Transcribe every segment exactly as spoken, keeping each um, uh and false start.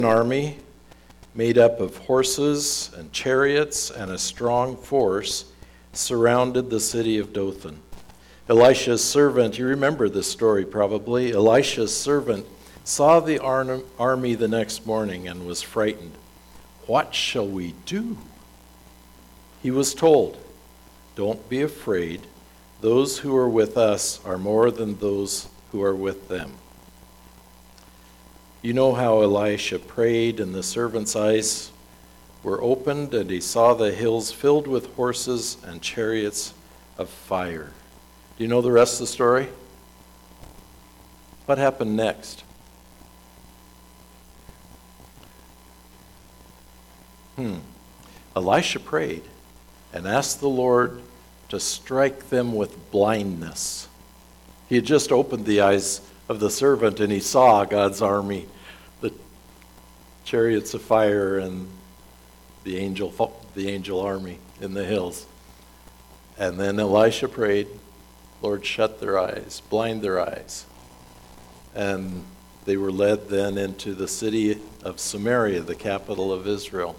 An army made up of horses and chariots and a strong force surrounded the city of Dothan. Elisha's servant, you remember this story probably, Elisha's servant saw the ar- army the next morning and was frightened. What shall we do? He was told, don't be afraid. Those who are with us are more than those who are with them. You know how Elisha prayed, and the servant's eyes were opened, and he saw the hills filled with horses and chariots of fire. Do you know the rest of the story? What happened next? Hmm. Elisha prayed and asked the Lord to strike them with blindness. He had just opened the eyes of the servant, and he saw God's army, the chariots of fire and the angel, the angel army in the hills. And then Elisha prayed, Lord, shut their eyes, blind their eyes. And they were led then into the city of Samaria, the capital of Israel.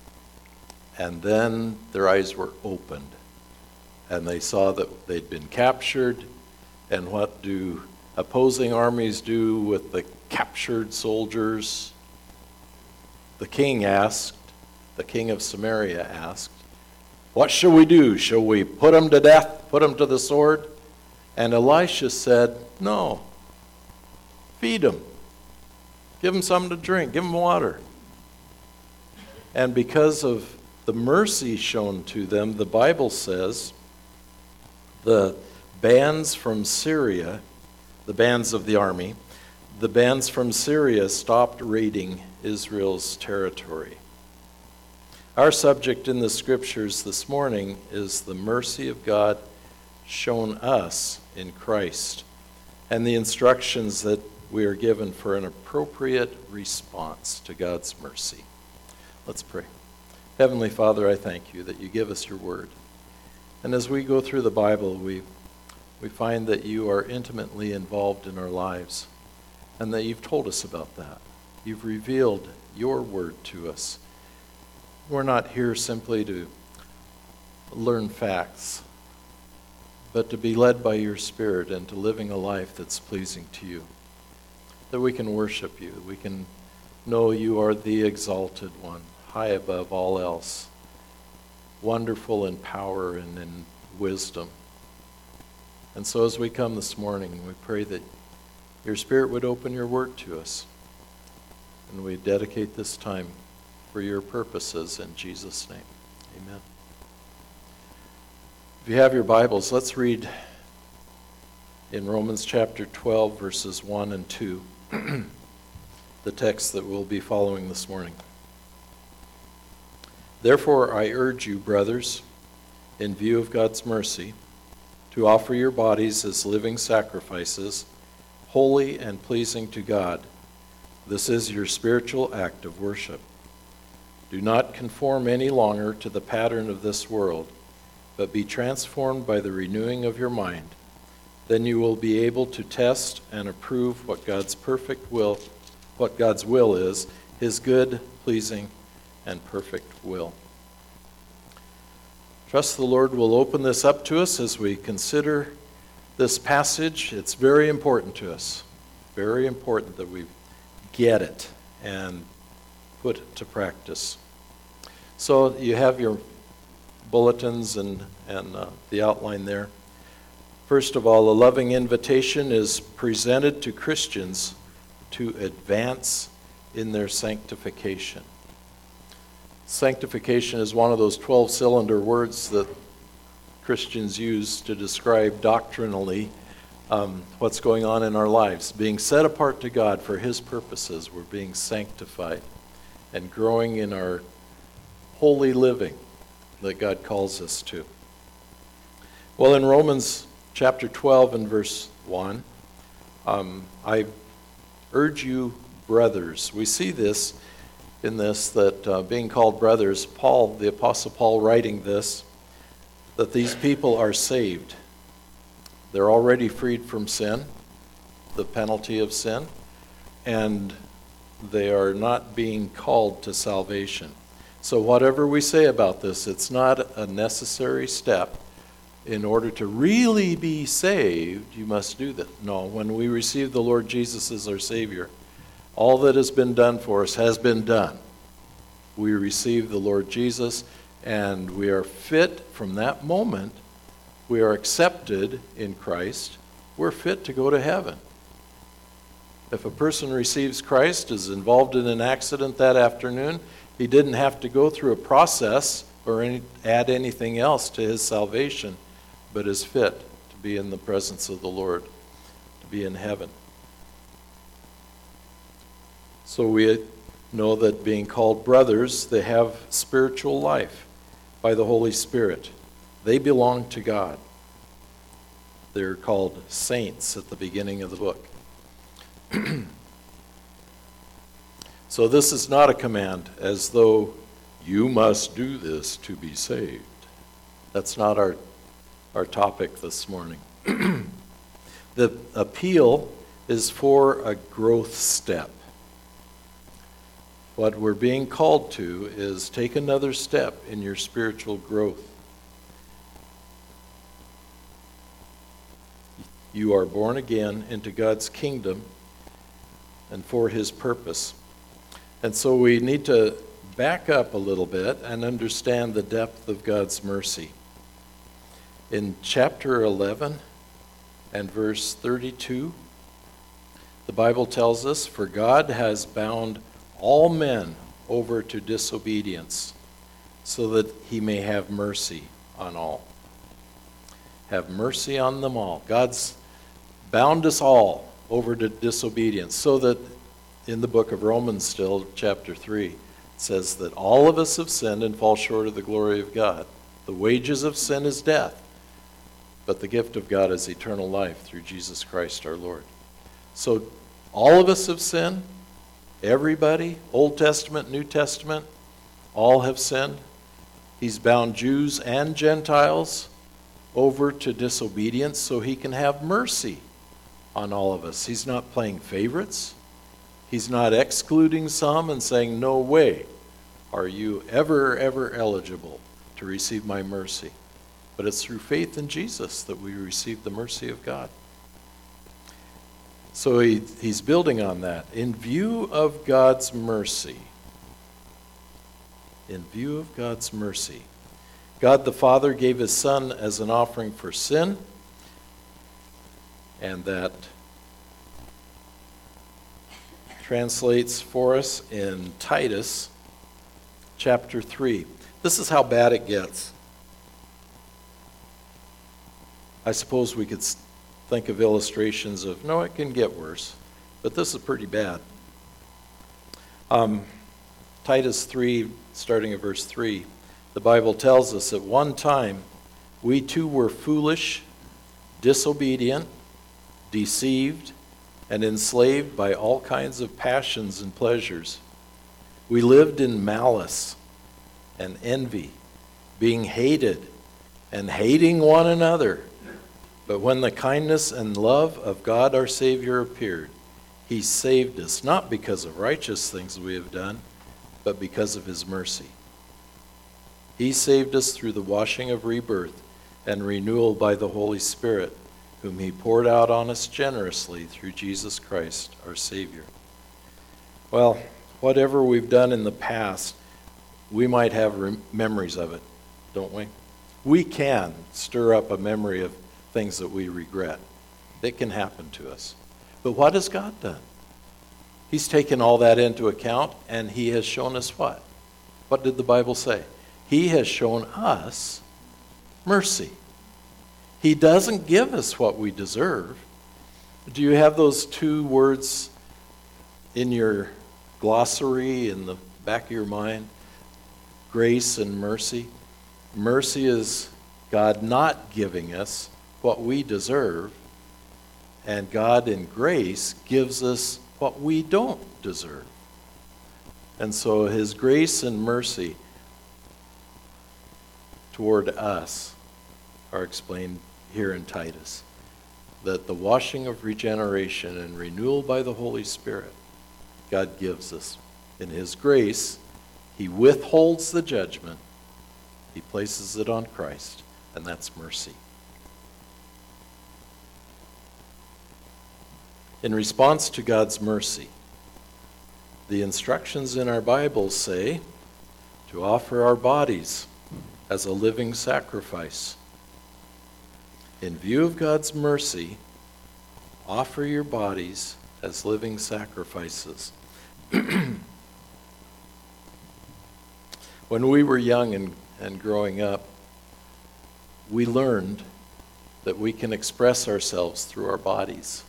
And then their eyes were opened, and they saw that they'd been captured. And what do opposing armies do with the captured soldiers? The king asked, the king of Samaria asked, what shall we do? Shall we put them to death, put them to the sword? And Elisha said, no, feed them. Give them something to drink, give them water. And because of the mercy shown to them, the Bible says, the bands from Syria, the bands of the army, the bands from Syria stopped raiding Israel's territory. Our subject in the scriptures this morning is the mercy of God shown us in Christ, and the instructions that we are given for an appropriate response to God's mercy. Let's pray. Heavenly Father, I thank you that you give us your word. And as we go through the Bible, we we find that you are intimately involved in our lives, and that you've told us about that. You've revealed your word to us. We're not here simply to learn facts, but to be led by your Spirit into living a life that's pleasing to you, that we can worship you, we can know you are the exalted one, high above all else, wonderful in power and in wisdom. And so as we come this morning, we pray that your Spirit would open your word to us, and we dedicate this time for your purposes in Jesus' name. Amen. If you have your Bibles, let's read in Romans chapter twelve, verses one and two, the text that we'll be following this morning. Therefore, I urge you, brothers, in view of God's mercy, to offer your bodies as living sacrifices, holy and pleasing to God. This is your spiritual act of worship. Do not conform any longer to the pattern of this world, but be transformed by the renewing of your mind. Then you will be able to test and approve what God's perfect will, what God's will is, his good, pleasing, and perfect will. Trust the Lord will open this up to us as we consider this passage. It's very important to us. Very important that we get it and put it to practice. So you have your bulletins and, and uh, the outline there. First of all, a loving invitation is presented to Christians to advance in their sanctification. Sanctification is one of those twelve-cylinder words that Christians use to describe doctrinally um, what's going on in our lives. Being set apart to God for his purposes, we're being sanctified and growing in our holy living that God calls us to. Well, in Romans chapter twelve and verse one, um, I urge you, brothers. We see this in this, that uh, being called brothers, Paul, the Apostle Paul writing this, that these people are saved. They're already freed from sin, the penalty of sin, and they are not being called to salvation. So whatever we say about this, it's not a necessary step. In order to really be saved, you must do that. No, when we receive the Lord Jesus as our Savior, all that has been done for us has been done. We receive the Lord Jesus, and we are fit from that moment. We are accepted in Christ. We're fit to go to heaven. If a person receives Christ, is involved in an accident that afternoon, he didn't have to go through a process or any, add anything else to his salvation, but is fit to be in the presence of the Lord, to be in heaven. So we know that being called brothers, they have spiritual life by the Holy Spirit. They belong to God. They're called saints at the beginning of the book. So this is not a command as though you must do this to be saved. That's not our, our topic this morning. The appeal is for a growth step. What we're being called to is take another step in your spiritual growth. You are born again into God's kingdom and for his purpose. And so we need to back up a little bit and understand the depth of God's mercy. In chapter eleven and verse thirty-two, the Bible tells us, "For God has bound all men over to disobedience, so that he may have mercy on all." Have mercy on them all. God's bound us all over to disobedience, so that in the book of Romans still, chapter three, it says that all of us have sinned and fall short of the glory of God. The wages of sin is death, but the gift of God is eternal life through Jesus Christ our Lord. So all of us have sinned. Everybody, Old Testament, New Testament, all have sinned. He's bound Jews and Gentiles over to disobedience so he can have mercy on all of us. He's not playing favorites. He's not excluding some and saying, no way are you ever, ever eligible to receive my mercy. But it's through faith in Jesus that we receive the mercy of God. So he, he's building on that. In view of God's mercy, in view of God's mercy, God the Father gave his Son as an offering for sin, and that translates for us in Titus chapter three. This is how bad it gets. I suppose we could think of illustrations of, no, it can get worse, but this is pretty bad. Um, Titus three, starting at verse three, the Bible tells us, at one time we too were foolish, disobedient, deceived, and enslaved by all kinds of passions and pleasures. We lived in malice and envy, being hated and hating one another. But when the kindness and love of God our Savior appeared, he saved us, not because of righteous things we have done, but because of his mercy. He saved us through the washing of rebirth and renewal by the Holy Spirit, whom he poured out on us generously through Jesus Christ, our Savior. Well, whatever we've done in the past, we might have rem- memories of it, don't we? We can stir up a memory of things that we regret. It can happen to us. But what has God done? He's taken all that into account, and he has shown us what? What did the Bible say? He has shown us mercy. He doesn't give us what we deserve. Do you have those two words in your glossary in the back of your mind? Grace and mercy. Mercy is God not giving us what we deserve, and God in grace gives us what we don't deserve. And so his grace and mercy toward us are explained here in Titus. That the washing of regeneration and renewal by the Holy Spirit God gives us. In his grace, he withholds the judgment. He places it on Christ, and that's mercy. In response to God's mercy, the instructions in our Bibles say to offer our bodies as a living sacrifice. In view of God's mercy, offer your bodies as living sacrifices. When we were young and, and growing up, we learned that we can express ourselves through our bodies.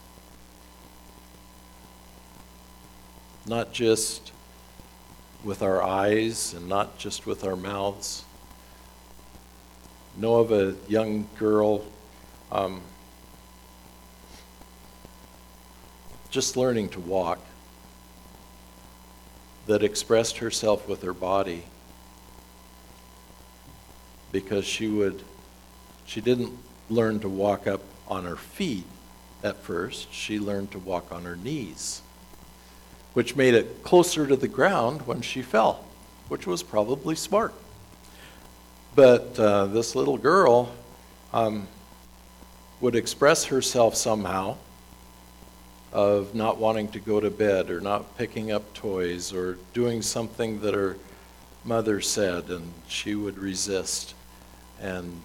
Not just with our eyes and not just with our mouths. Know of a young girl um, just learning to walk that expressed herself with her body because she would, she didn't learn to walk up on her feet at first. She learned to walk on her knees, which made it closer to the ground when she fell, which was probably smart. But uh, this little girl um, would express herself somehow of not wanting to go to bed or not picking up toys or doing something that her mother said, and she would resist, and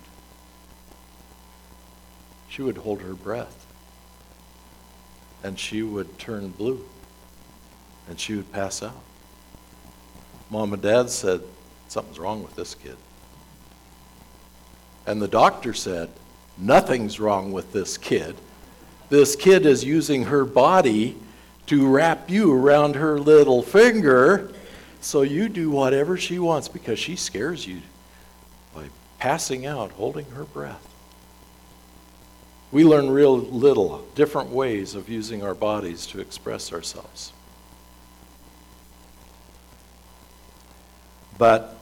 she would hold her breath, and she would turn blue, and she would pass out. Mom and Dad said, something's wrong with this kid. And the doctor said, nothing's wrong with this kid. This kid is using her body to wrap you around her little finger, so you do whatever she wants because she scares you by passing out, holding her breath. We learn real little, different ways of using our bodies to express ourselves. But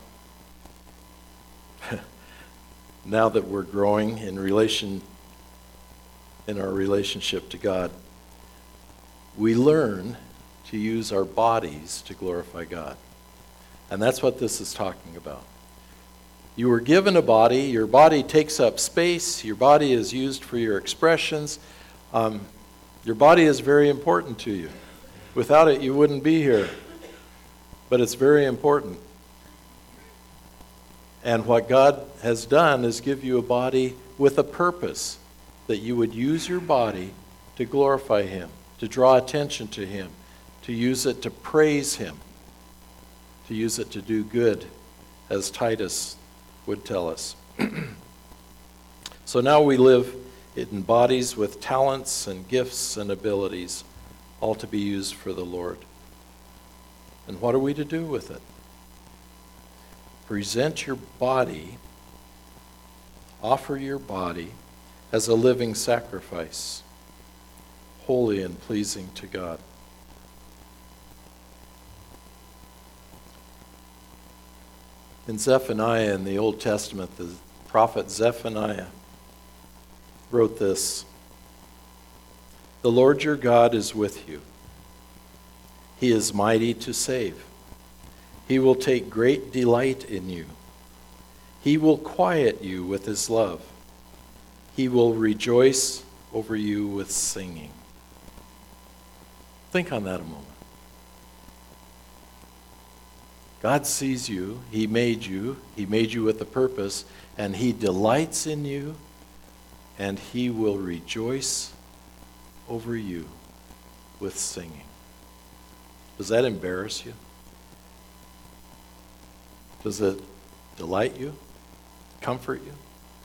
now that we're growing in relation, in our relationship to God, we learn to use our bodies to glorify God. And that's what this is talking about. You were given a body. Your body takes up space. Your body is used for your expressions. Um, your body is very important to you. Without it, you wouldn't be here. But it's very important. And what God has done is give you a body with a purpose, that you would use your body to glorify Him, to draw attention to Him, to use it to praise Him, to use it to do good, as Titus would tell us. So now we live in bodies with talents and gifts and abilities, all to be used for the Lord. And what are we to do with it? Present your body, offer your body as a living sacrifice, holy and pleasing to God. In Zephaniah in the Old Testament, the prophet Zephaniah wrote this: "The Lord your God is with you. He is mighty to save. He will take great delight in you. He will quiet you with his love. He will rejoice over you with singing." Think on that a moment. God sees you. He made you. He made you with a purpose, and He delights in you, and He will rejoice over you with singing. Does that embarrass you? Does it delight you? Comfort you?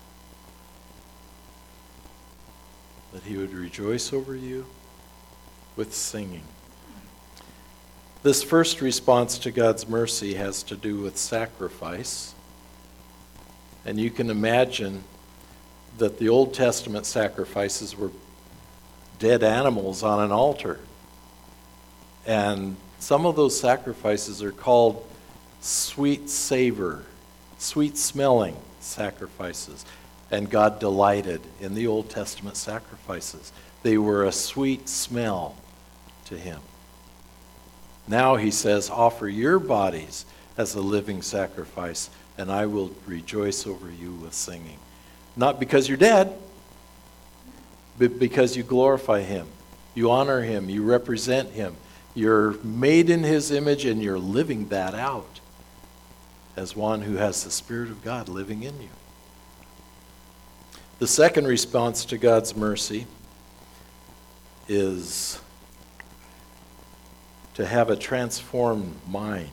That He would rejoice over you with singing. This first response to God's mercy has to do with sacrifice. And you can imagine that the Old Testament sacrifices were dead animals on an altar. And some of those sacrifices are called sweet savor, sweet smelling sacrifices. And God delighted in the Old Testament sacrifices. They were a sweet smell to Him. Now he says, offer your bodies as a living sacrifice, and I will rejoice over you with singing. Not because you're dead, but because you glorify him. You honor him. You represent him. You're made in his image, and you're living that out as one who has the Spirit of God living in you. The second response to God's mercy is to have a transformed mind.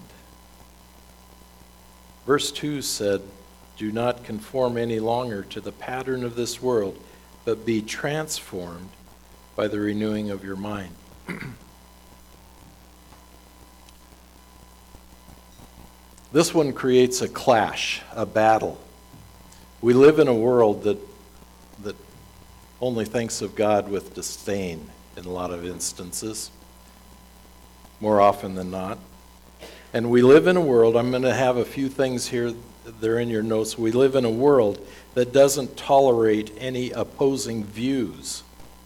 Verse two said, do not conform any longer to the pattern of this world, but be transformed by the renewing of your mind. This one creates a clash, a battle. We live in a world that that only thinks of God with disdain in a lot of instances, more often than not. And we live in a world, I'm going to have a few things here, they're in your notes. We live in a world that doesn't tolerate any opposing views.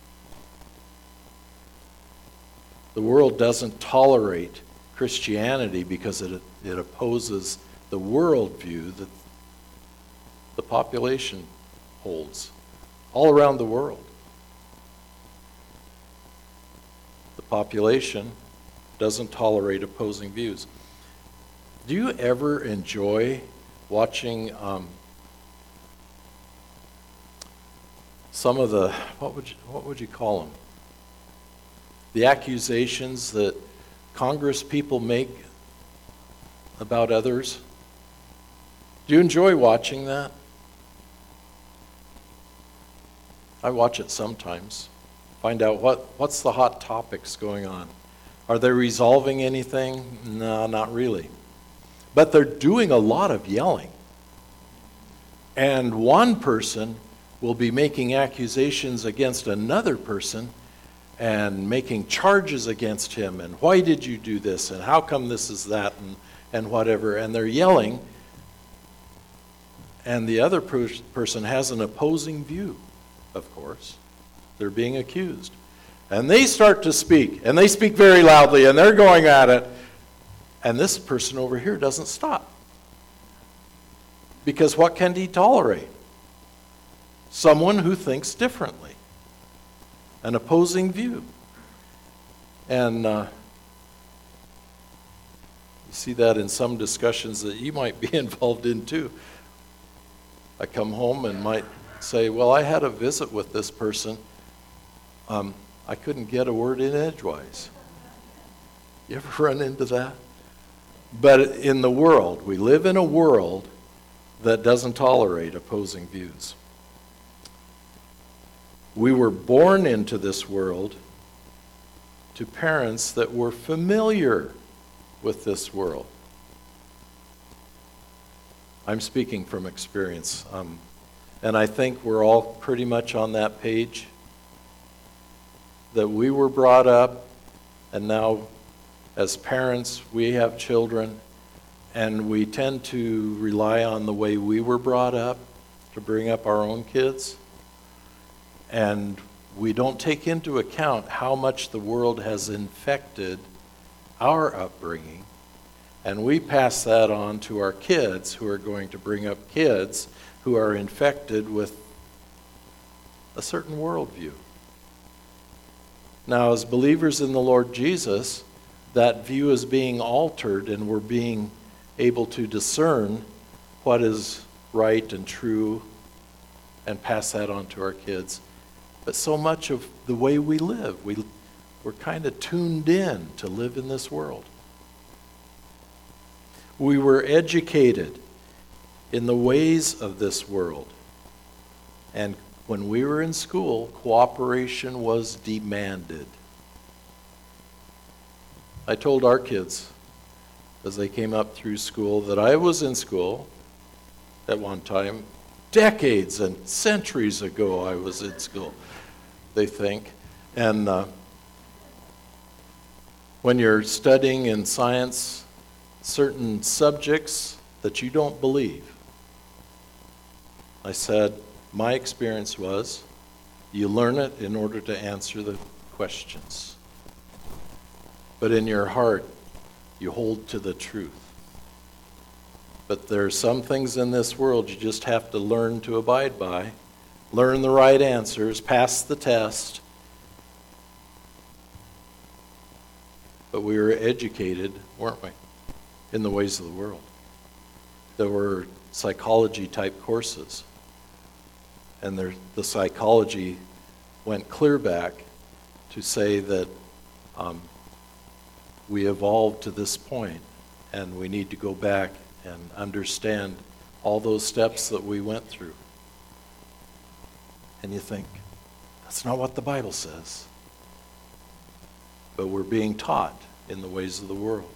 The world doesn't tolerate Christianity because it, it opposes the worldview that the population holds all around the world. The population doesn't tolerate opposing views. Do you ever enjoy watching um, some of the, what would you, what would you call them? The accusations that Congress people make about others? Do you enjoy watching that? I watch it sometimes. Find out what, what's the hot topics going on. Are they resolving anything? No, not really. But they're doing a lot of yelling. And one person will be making accusations against another person and making charges against him, and why did you do this, and how come this is that, and, and whatever. And they're yelling, and the other per- person has an opposing view, of course. They're being accused. And they start to speak, and they speak very loudly, and they're going at it. And this person over here doesn't stop. Because what can he tolerate? Someone who thinks differently. An opposing view. And uh, you see that in some discussions that you might be involved in too. I come home and might say, well, I had a visit with this person. Um, I couldn't get a word in edgewise. You ever run into that? But in the world, we live in a world that doesn't tolerate opposing views. We were born into this world to parents that were familiar with this world. I'm speaking from experience, um, and I think we're all pretty much on that page, that we were brought up, and now as parents we have children, and we tend to rely on the way we were brought up to bring up our own kids. And we don't take into account how much the world has infected our upbringing. And we pass that on to our kids, who are going to bring up kids who are infected with a certain worldview. Now, as believers in the Lord Jesus, that view is being altered, and we're being able to discern what is right and true and pass that on to our kids. But so much of the way we live, we, we're kind of tuned in to live in this world. We were educated in the ways of this world. And when we were in school, cooperation was demanded. I told our kids as they came up through school that I was in school at one time. Decades and centuries ago I was in school, they think. And uh, when you're studying in science certain subjects that you don't believe, I said, my experience was, you learn it in order to answer the questions. But in your heart, You hold to the truth. But there are some things in this world you just have to learn to abide by, learn the right answers, pass the test. But we were educated, weren't we, in the ways of the world. There were psychology-type courses, and there, the psychology went clear back to say that um, we evolved to this point, and we need to go back and understand all those steps that we went through. And you think, that's not what the Bible says. But we're being taught in the ways of the world.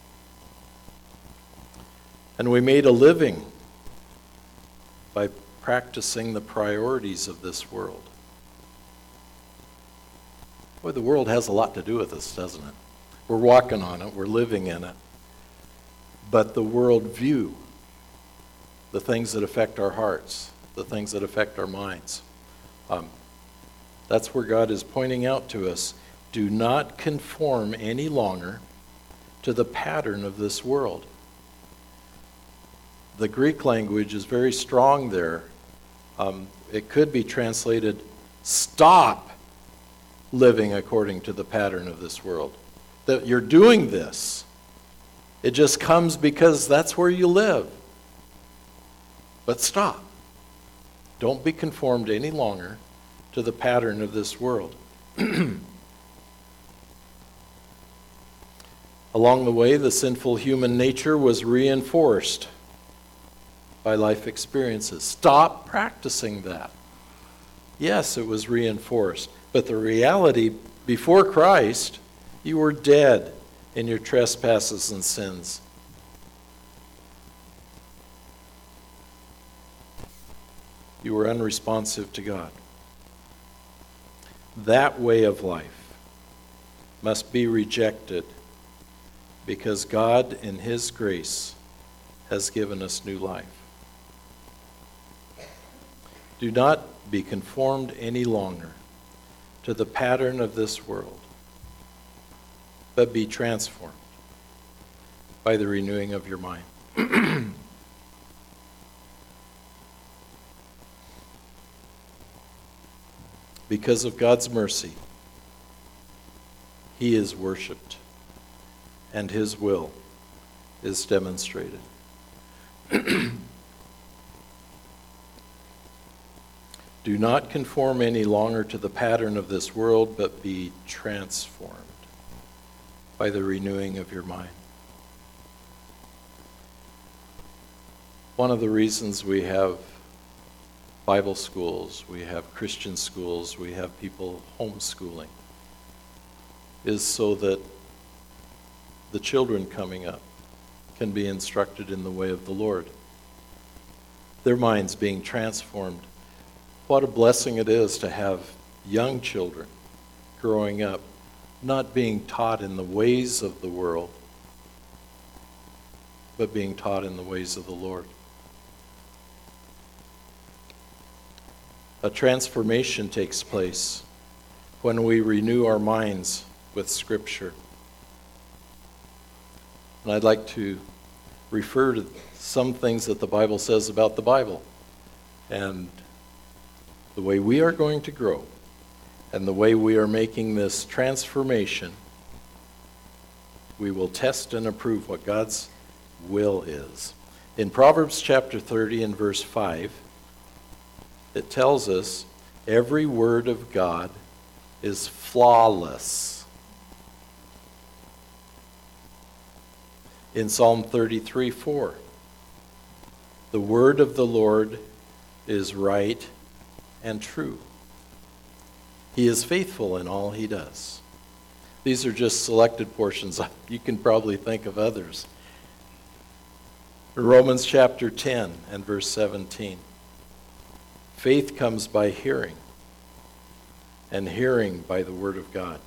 And we made a living by practicing the priorities of this world. Boy, the world has a lot to do with us, doesn't it? We're walking on it, we're living in it. But the world view, the things that affect our hearts, the things that affect our minds, um, that's where God is pointing out to us, do not conform any longer to the pattern of this world. The Greek language is very strong there. Um, it could be translated, stop living according to the pattern of this world. That you're doing this. It just comes because that's where you live. But stop. Don't be conformed any longer to the pattern of this world. Along the way, the sinful human nature was reinforced by life experiences. Stop practicing that. Yes, it was reinforced. But the reality, before Christ, you were dead in your trespasses and sins. You were unresponsive to God. That way of life must be rejected because God, in His grace, has given us new life. Do not be conformed any longer to the pattern of this world, but be transformed by the renewing of your mind. Because of God's mercy, He is worshiped, and His will is demonstrated. Do not conform any longer to the pattern of this world, but be transformed by the renewing of your mind. One of the reasons we have Bible schools, we have Christian schools, we have people homeschooling, is so that the children coming up can be instructed in the way of the Lord. Their minds being transformed. What a blessing it is to have young children growing up, not being taught in the ways of the world, but being taught in the ways of the Lord. A transformation takes place when we renew our minds with Scripture. And I'd like to refer to some things that the Bible says about the Bible and the way we are going to grow and the way we are making this transformation. We will test and approve what God's will is. In Proverbs chapter thirty and verse five, it tells us every word of God is flawless. In Psalm thirty-three four, the word of the Lord is right and true. He is faithful in all He does. These are just selected portions. You can probably think of others. Romans chapter ten and verse seventeen. Faith comes by hearing, and hearing by the word of God.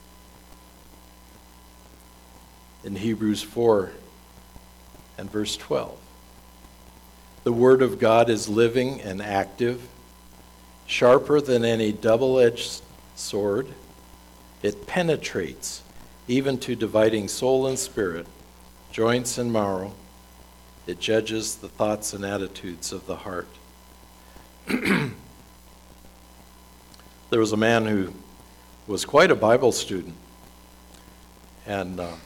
In Hebrews four and verse twelve, the word of God is living and active, sharper than any double-edged sword. It penetrates even to dividing soul and spirit, joints and marrow. It judges the thoughts and attitudes of the heart. There was a man who was quite a Bible student, and uh,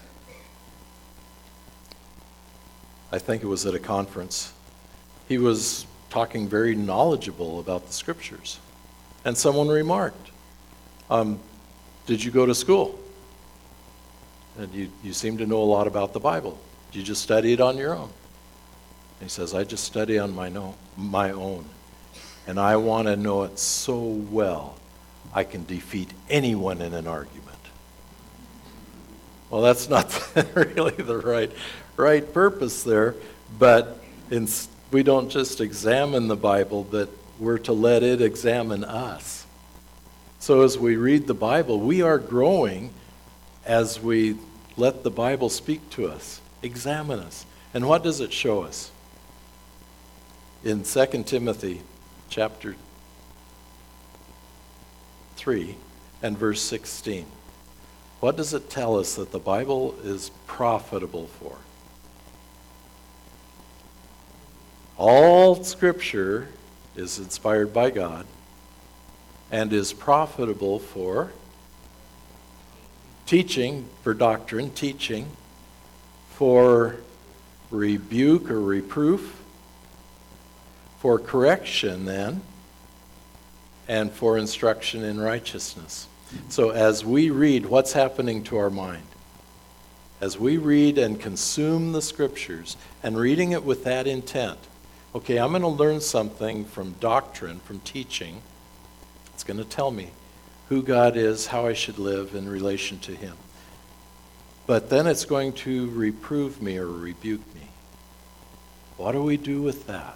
I think it was at a conference. He was talking very knowledgeable about the scriptures, and someone remarked, um, did you go to school? And you, you seem to know a lot about the Bible. Did you just study it on your own? And he says, I just study on my, no, my own, and I want to know it so well I can defeat anyone in an argument. Well, that's not really the right, right purpose there, but in, we don't just examine the Bible, but we're to let it examine us. So as we read the Bible, we are growing as we let the Bible speak to us, examine us. And what does it show us? In Second Timothy chapter three and verse sixteen. What does it tell us that the Bible is profitable for? All Scripture is inspired by God and is profitable for teaching, for doctrine, teaching, for rebuke or reproof, for correction then, and for instruction in righteousness. So as we read, what's happening to our mind? As we read and consume the scriptures, and reading it with that intent, okay, I'm going to learn something from doctrine, from teaching. It's going to tell me who God is, how I should live in relation to him. But then it's going to reprove me or rebuke me. What do we do with that?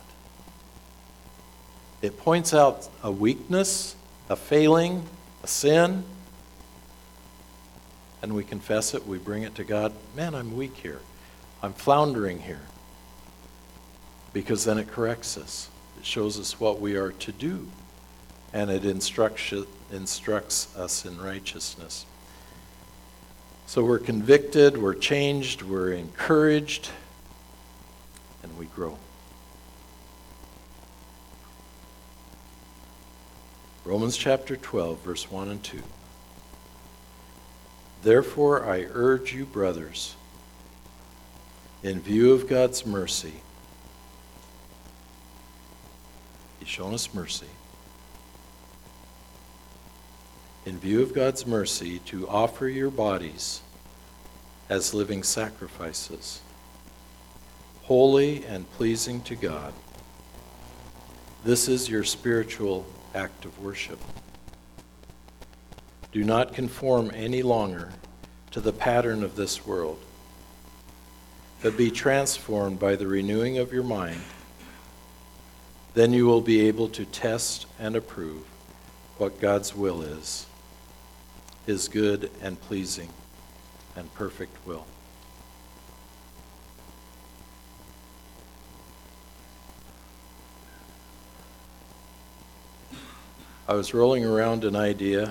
It points out a weakness, a failing, a sin, and we confess it, we bring it to God. Man, I'm weak here. I'm floundering here. Because then it corrects us. It shows us what we are to do. And it instructs, instructs us in righteousness. So we're convicted, we're changed, we're encouraged, and we grow. Romans chapter twelve, verse one and two. Therefore I urge you, brothers, in view of God's mercy, he's shown us mercy, in view of God's mercy, to offer your bodies as living sacrifices, holy and pleasing to God. This is your spiritual act of worship. Do not conform any longer to the pattern of this world, but be transformed by the renewing of your mind. Then you will be able to test and approve what God's will is, his good and pleasing and perfect will. I was rolling around an idea,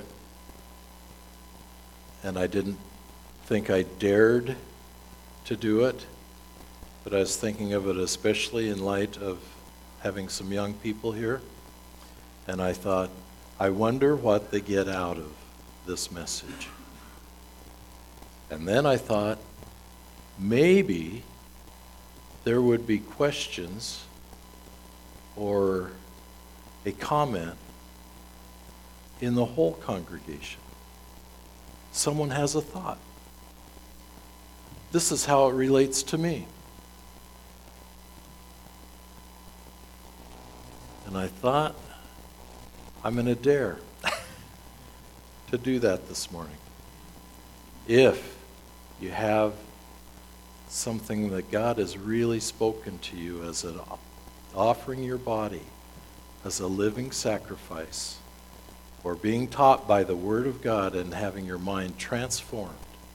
and I didn't think I dared to do it, but I was thinking of it especially in light of having some young people here, and I thought, I wonder what they get out of this message. And then I thought, maybe there would be questions or a comment in the whole congregation. Someone has a thought. This is how it relates to me. And I thought, I'm going to dare to do that this morning. If you have something that God has really spoken to you as an offering your body as a living sacrifice, or being taught by the Word of God and having your mind transformed,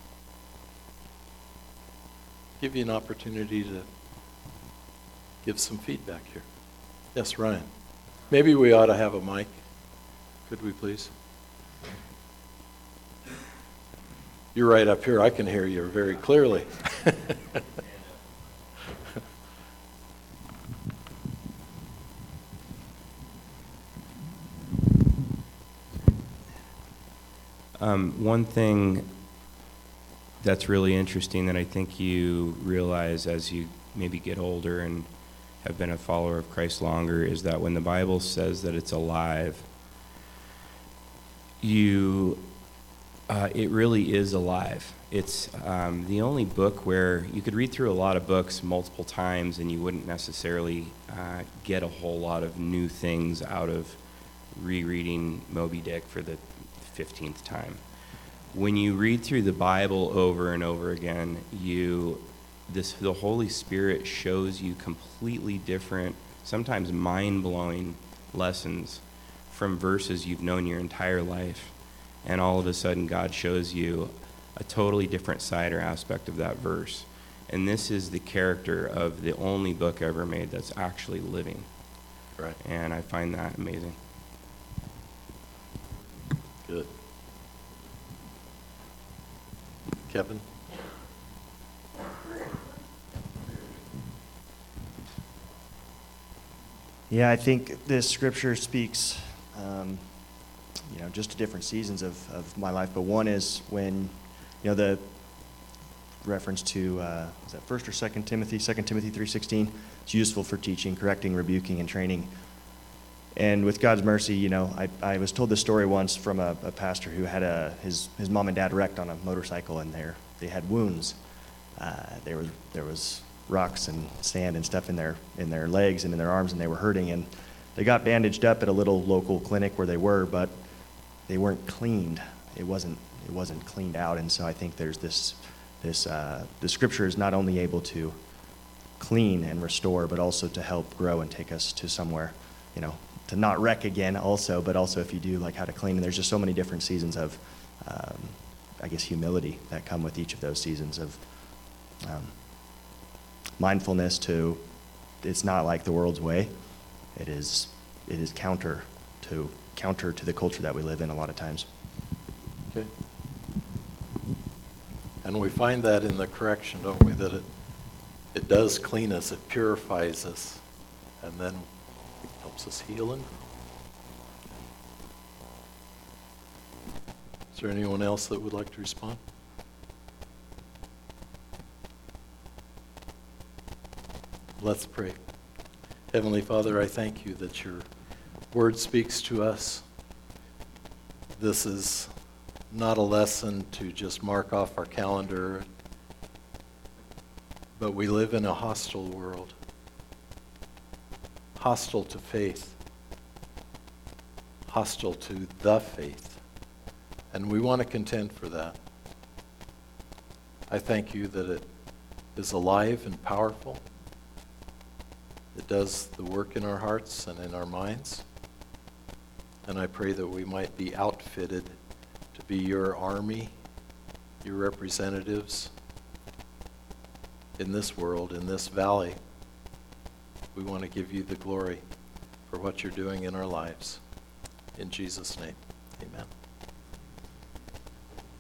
give you an opportunity to give some feedback here. Yes, Ryan. Maybe we ought to have a mic. Could we please? You're right up here. I can hear you very clearly. Um, one thing that's really interesting that I think you realize as you maybe get older and have been a follower of Christ longer is that when the Bible says that it's alive, you, uh, it really is alive. It's um, the only book where you could read through a lot of books multiple times and you wouldn't necessarily uh, get a whole lot of new things out of rereading Moby Dick for the fifteenth time. When you read through the Bible over and over again, you, this, the Holy Spirit shows you completely different, sometimes mind-blowing lessons from verses you've known your entire life. And all of a sudden, God shows you a totally different side or aspect of that verse. And this is the character of the only book ever made that's actually living. Right. And I find that amazing. Good. Kevin? Yeah, I think this scripture speaks, um, you know, just to different seasons of, of my life. But one is when, you know, the reference to, uh, is that First or Second Timothy? Second Timothy three sixteen. It's useful for teaching, correcting, rebuking, and training. And with God's mercy, you know, I, I was told this story once from a, a pastor who had a his his mom and dad wrecked on a motorcycle, and they they had wounds. Uh, there was there was rocks and sand and stuff in their in their legs and in their arms, and they were hurting. And they got bandaged up at a little local clinic where they were, but they weren't cleaned. It wasn't it wasn't cleaned out. And so I think there's this this uh, the scripture is not only able to clean and restore, but also to help grow and take us to somewhere, you know, to not wreck again also, but also if you do, like how to clean. And there's just so many different seasons of, um, I guess, humility that come with each of those seasons of um, mindfulness to, it's not like the world's way. It is, it is counter to, counter to the culture that we live in a lot of times. Okay. And we find that in the correction, don't we, that it, it does clean us, it purifies us, and then helps us healing. Is there anyone else that would like to respond? Let's pray. Heavenly Father, I thank you that your word speaks to us. This is not a lesson to just mark off our calendar, but we live in a hostile world. Hostile to faith, hostile to the faith, and we want to contend for that. I thank you that it is alive and powerful. It does the work in our hearts and in our minds, and I pray that we might be outfitted to be your army, your representatives in this world, in this valley. We want to give you the glory for what you're doing in our lives. In Jesus' name.